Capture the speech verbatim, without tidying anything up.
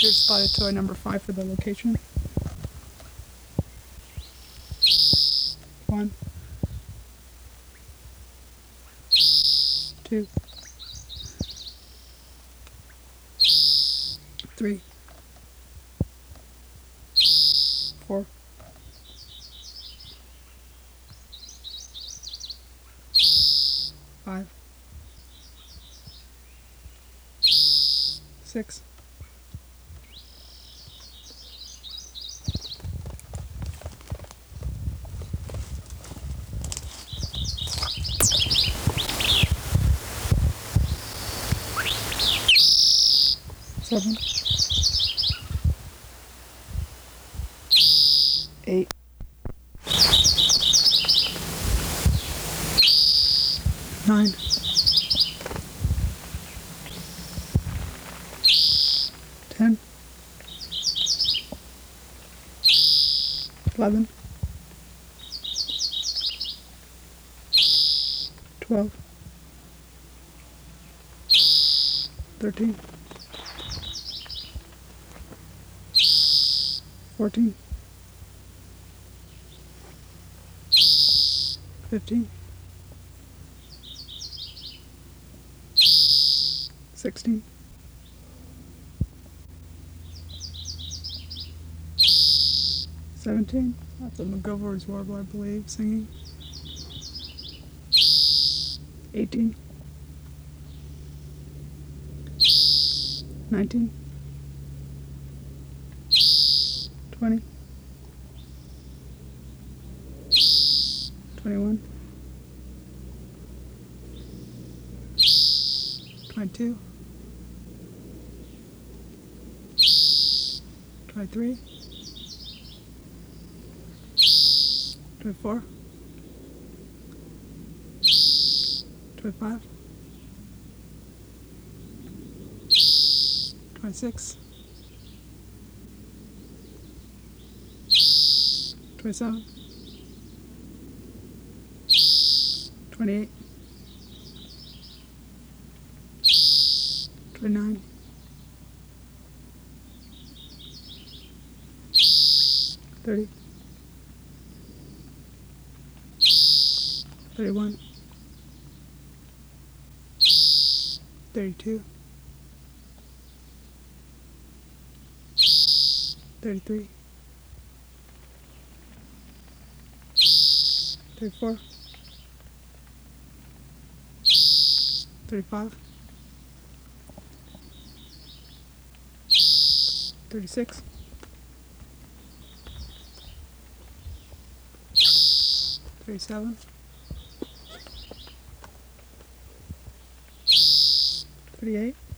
Here's spotted toy number five for the location. One, two, three, four, five, six, seven, eight, nine, ten, eleven, twelve, thirteen, fourteen, fifteen, sixteen, seventeen. That's a McGilvory's warble, I believe, singing. eighteen, nineteen, twenty, twenty-one, twenty-two, twenty-three, twenty-four, twenty-five, twenty-six, twenty-seven, twenty-eight, twenty-nine, thirty, thirty-one, thirty-two, thirty-three, thirty-four, thirty-five, thirty-six, thirty-seven, thirty-eight,